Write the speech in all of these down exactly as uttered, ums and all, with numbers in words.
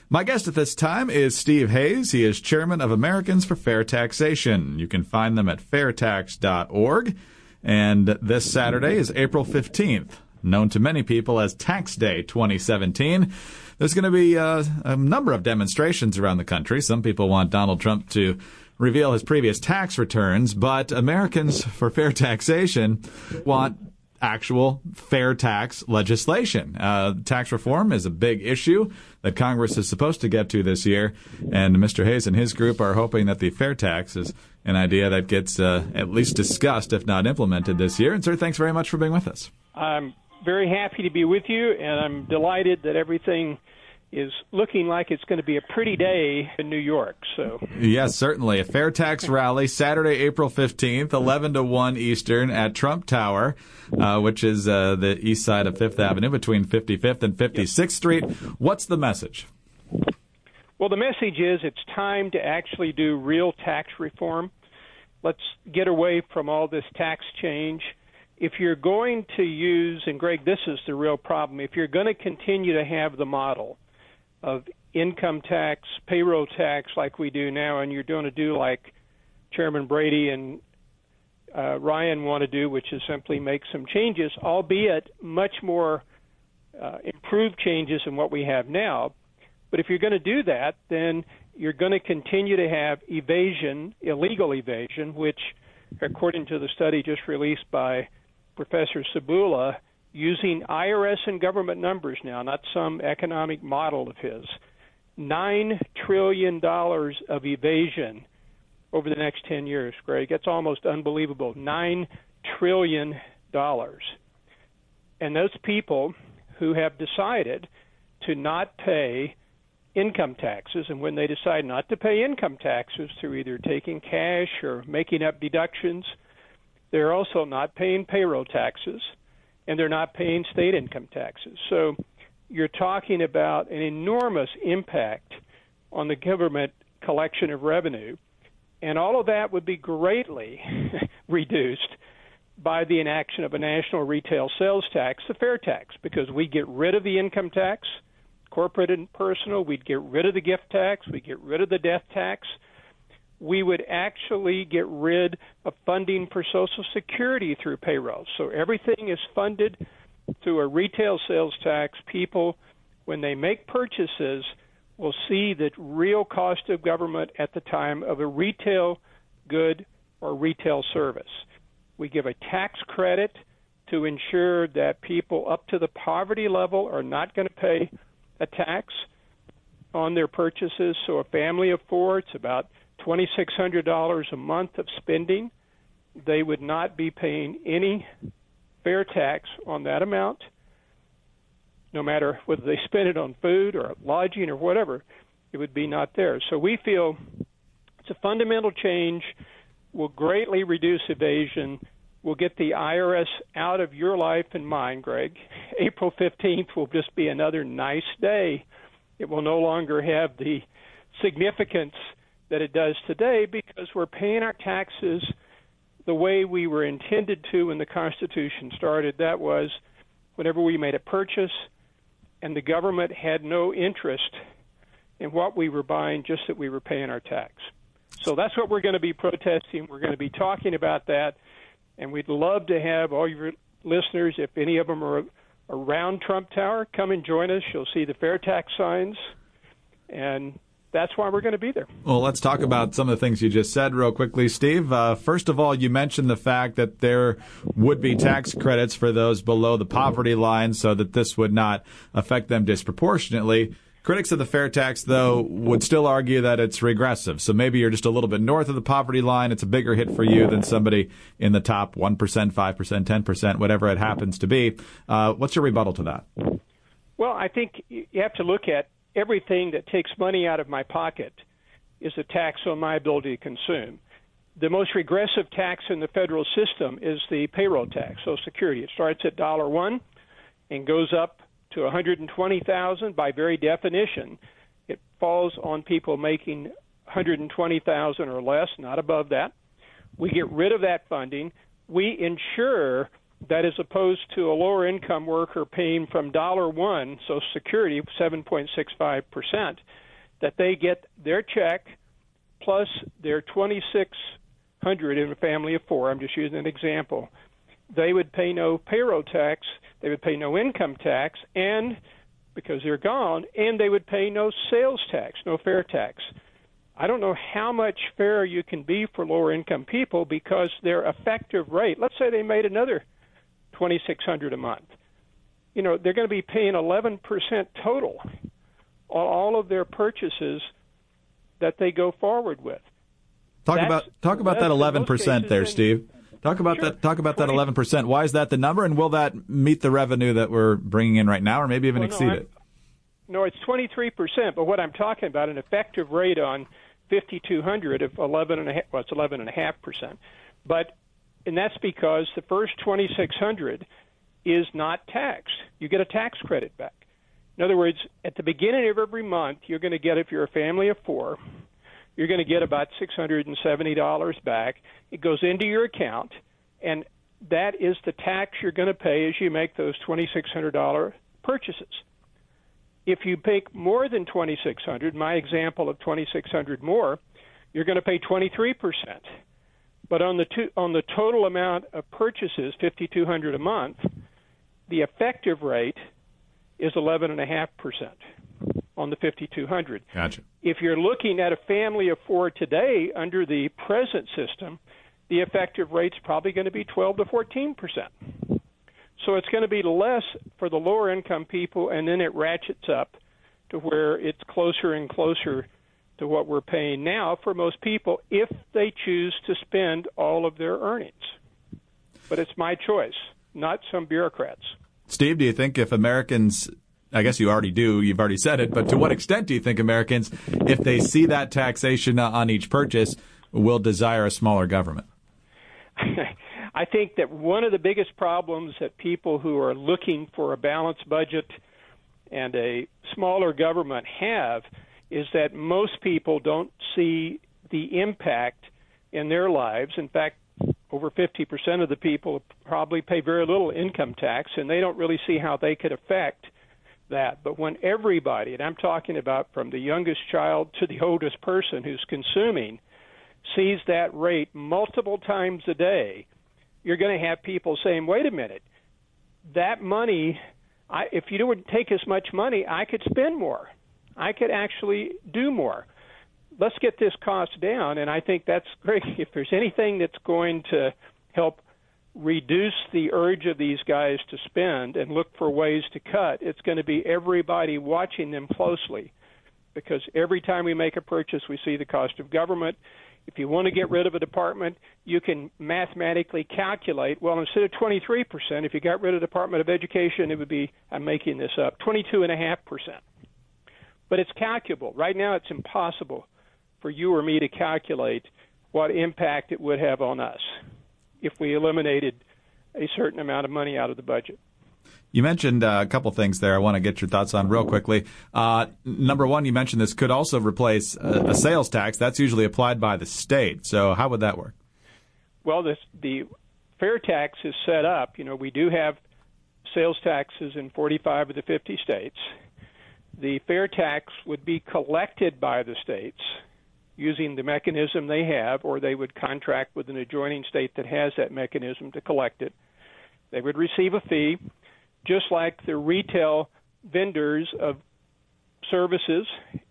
My guest at this time is Steve Hayes. He is chairman of Americans for Fair Taxation. You can find them at fair tax dot org. And this Saturday is April fifteenth, known to many people as Tax Day twenty seventeen. There's going to be uh, a number of demonstrations around the country. Some people want Donald Trump to reveal his previous tax returns, but Americans for Fair Taxation want actual fair tax legislation. Uh, tax reform is a big issue that Congress is supposed to get to this year, and Mister Hayes and his group are hoping that the fair tax is an idea that gets uh, at least discussed, if not implemented, this year. And, sir, thanks very much for being with us. I'm very happy to be with you, and I'm delighted that everything is looking like it's going to be a pretty day in New York. So yes, certainly. A fair tax rally Saturday, April fifteenth, eleven to one Eastern at Trump Tower, uh, which is uh, the east side of Fifth Avenue between fifty-fifth and fifty-sixth Street. What's the message? Well, the message is it's time to actually do real tax reform. Let's get away from all this tax change. If you're going to use, and Greg, this is the real problem, if you're going to continue to have the model of income tax, payroll tax like we do now, and you're going to do like Chairman Brady and uh, Ryan want to do, which is simply make some changes, albeit much more uh, improved changes than what we have now. But if you're going to do that, then you're going to continue to have evasion, illegal evasion, which, according to the study just released by Professor Sabula, using I R S and government numbers now, not some economic model of his, nine trillion dollars of evasion over the next ten years, Greg. That's almost unbelievable, nine trillion dollars. And those people who have decided to not pay income taxes, and when they decide not to pay income taxes through either taking cash or making up deductions, they're also not paying payroll taxes, and they're not paying state income taxes. So you're talking about an enormous impact on the government collection of revenue, and all of that would be greatly reduced by the inaction of a national retail sales tax, the fair tax, because we get rid of the income tax, corporate and personal, we'd get rid of the gift tax, we'd get rid of the death tax. We would actually get rid of funding for Social Security through payroll. So everything is funded through a retail sales tax. People, when they make purchases, will see the real cost of government at the time of a retail good or retail service. We give a tax credit to ensure that people up to the poverty level are not going to pay a tax on their purchases. So a family of four, it's about two thousand six hundred dollars a month of spending. They would not be paying any fair tax on that amount, no matter whether they spend it on food or lodging or whatever. It would be not there. So we feel it's a fundamental change, will greatly reduce evasion, will get the I R S out of your life and mine, Greg. April fifteenth will just be another nice day. It will no longer have the significance that it does today because we're paying our taxes the way we were intended to when the Constitution started. That was whenever we made a purchase and the government had no interest in what we were buying, just that we were paying our tax. So that's what we're going to be protesting. We're going to be talking about that, and we'd love to have all your listeners, if any of them are around Trump Tower, come and join us. You'll see the fair tax signs, and that's why we're going to be there. Well, let's talk about some of the things you just said real quickly, Steve. Uh, first of all, you mentioned the fact that there would be tax credits for those below the poverty line so that this would not affect them disproportionately. Critics of the fair tax, though, would still argue that it's regressive. So maybe you're just a little bit north of the poverty line. It's a bigger hit for you than somebody in the top one percent, five percent, ten percent, whatever it happens to be. Uh, what's your rebuttal to that? Well, I think you have to look at everything that takes money out of my pocket is a tax on my ability to consume. The most regressive tax in the federal system is the payroll tax, Social Security. It starts at one dollar one and goes up to one hundred twenty thousand dollars. By very definition, it falls on people making one hundred twenty thousand dollars or less, not above that. We get rid of that funding. We ensure That is opposed to a lower income worker paying from dollar one, Social Security, seven point six five percent, that they get their check plus their twenty-six hundred dollars in a family of four. I'm just using an example. They would pay no payroll tax, they would pay no income tax, and because they're gone, and they would pay no sales tax, no fair tax. I don't know how much fairer you can be for lower income people because their effective rate, let's say they made another twenty-six hundred dollars a month. You know, they're going to be paying eleven percent total on all of their purchases that they go forward with. Talk That's about talk about that eleven percent there, Steve. Talk about Sure. that. Talk about twenty that eleven percent. Why is that the number, and will that meet the revenue that we're bringing in right now, or maybe even Well, no, exceed I'm- it? No, it's twenty-three percent. But what I'm talking about, an effective rate on fifty-two hundred of eleven and a half. Well, it's eleven and a half percent. But and that's because the first twenty-six hundred is not taxed. You get a tax credit back. In other words, at the beginning of every month, you're going to get, if you're a family of four, you're going to get about six hundred seventy dollars back. It goes into your account, and that is the tax you're going to pay as you make those twenty-six hundred dollars purchases. If you make more than twenty-six hundred dollars, my example of twenty-six hundred dollars more, you're going to pay twenty-three percent. But on the two, on the total amount of purchases, fifty-two hundred dollars a month, the effective rate is eleven point five percent on the fifty-two hundred dollars. Gotcha. If you're looking at a family of four today under the present system, the effective rate's probably going to be twelve to fourteen percent. So it's going to be less for the lower income people, and then it ratchets up to where it's closer and closer to what we're paying now for most people if they choose to spend all of their earnings. But it's my choice, not some bureaucrats. Steve, do you think if Americans, I guess you already do, you've already said it, but to what extent do you think Americans, if they see that taxation on each purchase, will desire a smaller government? I think that one of the biggest problems that people who are looking for a balanced budget and a smaller government have is that most people don't see the impact in their lives. In fact, over fifty percent of the people probably pay very little income tax, and they don't really see how they could affect that. But when everybody, and I'm talking about from the youngest child to the oldest person who's consuming, sees that rate multiple times a day, you're going to have people saying, wait a minute, that money, I, if you wouldn't take as much money, I could spend more. I could actually do more. Let's get this cost down, and I think that's great. If there's anything that's going to help reduce the urge of these guys to spend and look for ways to cut, it's going to be everybody watching them closely, because every time we make a purchase, we see the cost of government. If you want to get rid of a department, you can mathematically calculate, well, instead of twenty-three percent, if you got rid of the Department of Education, it would be, I'm making this up, twenty-two point five percent. But it's calculable. Right now, it's impossible for you or me to calculate what impact it would have on us if we eliminated a certain amount of money out of the budget. You mentioned uh, a couple things there I want to get your thoughts on real quickly. Uh, number one, you mentioned this could also replace a, a sales tax. That's usually applied by the state. So how would that work? Well, this, the fair tax is set up. You know, we do have sales taxes in forty-five of the fifty states. The fair tax would be collected by the states using the mechanism they have, or they would contract with an adjoining state that has that mechanism to collect it. They would receive a fee, just like the retail vendors of services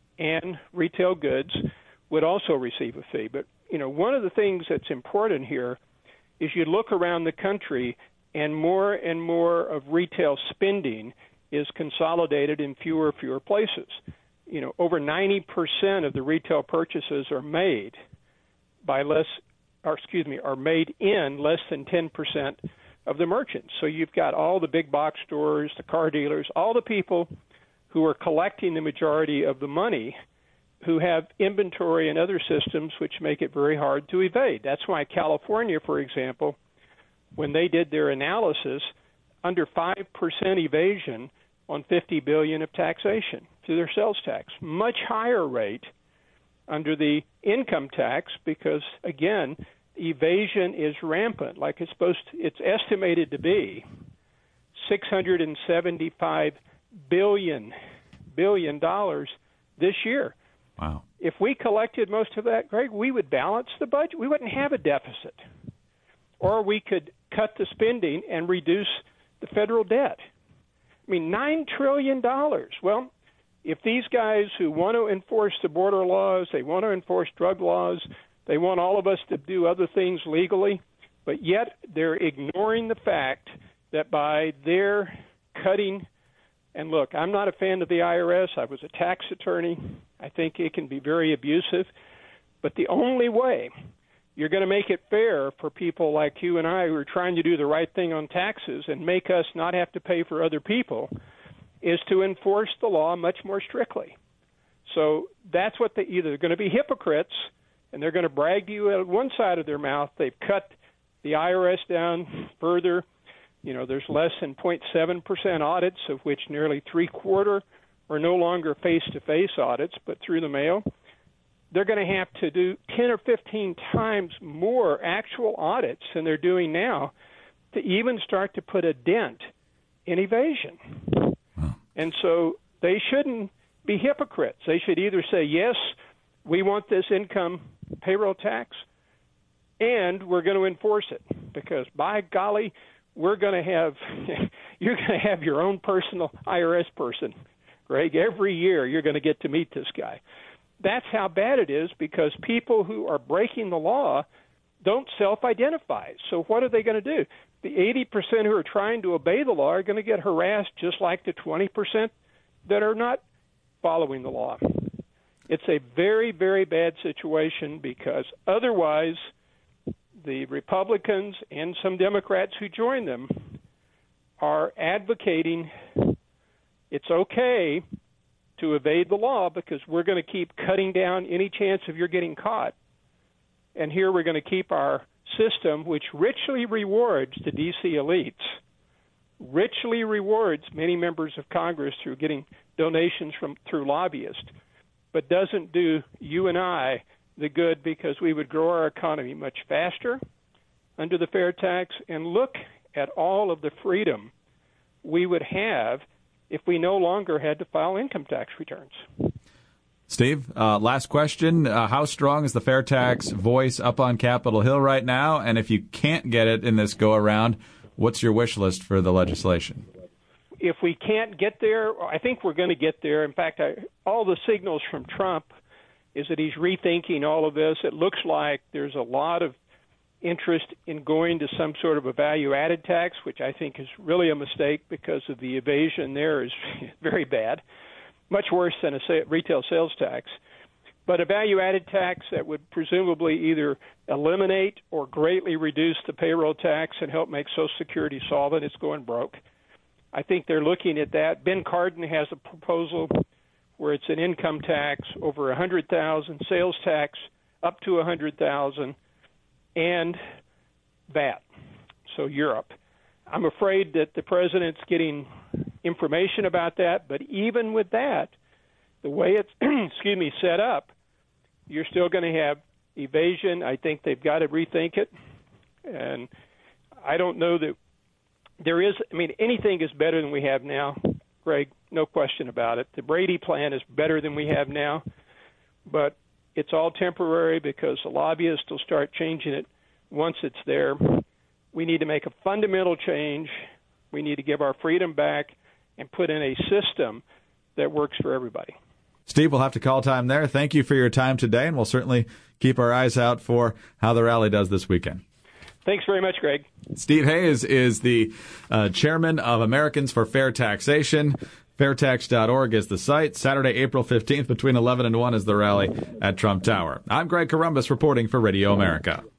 and retail goods would also receive a fee. But, you know, one of the things that's important here is you look around the country and more and more of retail spending is consolidated in fewer and fewer places. You know, over ninety percent of the retail purchases are made by less, or excuse me, are made in less than ten percent of the merchants. So you've got all the big box stores, the car dealers, all the people who are collecting the majority of the money, who have inventory and other systems which make it very hard to evade. That's why California, for example, when they did their analysis, under five percent evasion on fifty billion dollars of taxation through their sales tax. Much higher rate under the income tax because, again, evasion is rampant, like it's supposed to, it's estimated to be six hundred seventy-five billion billion dollars this year. Wow. If we collected most of that, Greg, we would balance the budget. We wouldn't have a deficit. Or we could cut the spending and reduce the federal debt. I mean, nine trillion dollars. Well, if these guys who want to enforce the border laws, they want to enforce drug laws, they want all of us to do other things legally, but yet they're ignoring the fact that by their cutting, and look, I'm not a fan of the I R S. I was a tax attorney. I think it can be very abusive. But the only way you're going to make it fair for people like you and I who are trying to do the right thing on taxes and make us not have to pay for other people is to enforce the law much more strictly. So that's what they either they're going to be hypocrites, and they're going to brag to you at one side of their mouth. They've cut the I R S down further. You know, there's less than zero point seven percent audits, of which nearly three-quarter are no longer face-to-face audits, but through the mail. They're going to have to do ten or fifteen times more actual audits than they're doing now to even start to put a dent in evasion. Wow. And so they shouldn't be hypocrites. They should either say, yes, we want this income payroll tax, and we're going to enforce it, because by golly, we're going to have you're going to have your own personal I R S person, Greg. Every year you're going to get to meet this guy. That's how bad it is, because people who are breaking the law don't self-identify. So what are they going to do? The eighty percent who are trying to obey the law are going to get harassed just like the twenty percent that are not following the law. It's a very, very bad situation, because otherwise the Republicans and some Democrats who join them are advocating it's okay to evade the law because we're going to keep cutting down any chance of you're getting caught. And here we're going to keep our system, which richly rewards the D C elites, richly rewards many members of Congress through getting donations from through lobbyists, but doesn't do you and I the good, because we would grow our economy much faster under the fair tax. And look at all of the freedom we would have if we no longer had to file income tax returns. Steve, uh, last question. Uh, how strong is the fair tax voice up on Capitol Hill right now? And if you can't get it in this go-around, what's your wish list for the legislation? If we can't get there, I think we're going to get there. In fact, I, all the signals from Trump is that he's rethinking all of this. It looks like there's a lot of interest in going to some sort of a value-added tax, which I think is really a mistake, because of the evasion there is very bad, much worse than a retail sales tax. But a value-added tax that would presumably either eliminate or greatly reduce the payroll tax and help make Social Security solvent. It's going broke. I think they're looking at that. Ben Cardin has a proposal where it's an income tax over one hundred thousand dollars, sales tax up to one hundred thousand dollars, and V A T, so Europe. I'm afraid that the president's getting information about that, but even with that, the way it's excuse me set up, you're still going to have evasion. I think they've got to rethink it, and I don't know that there is. I mean, anything is better than we have now, Greg, no question about it. The Brady plan is better than we have now, but it's all temporary, because the lobbyists will start changing it once it's there. We need to make a fundamental change. We need to give our freedom back and put in a system that works for everybody. Steve, we'll have to call time there. Thank you for your time today, and we'll certainly keep our eyes out for how the rally does this weekend. Thanks very much, Greg. Steve Hayes is the uh, chairman of Americans for Fair Taxation. fair tax dot org is the site. Saturday, April fifteenth, between eleven and one is the rally at Trump Tower. I'm Greg Corombos reporting for Radio America.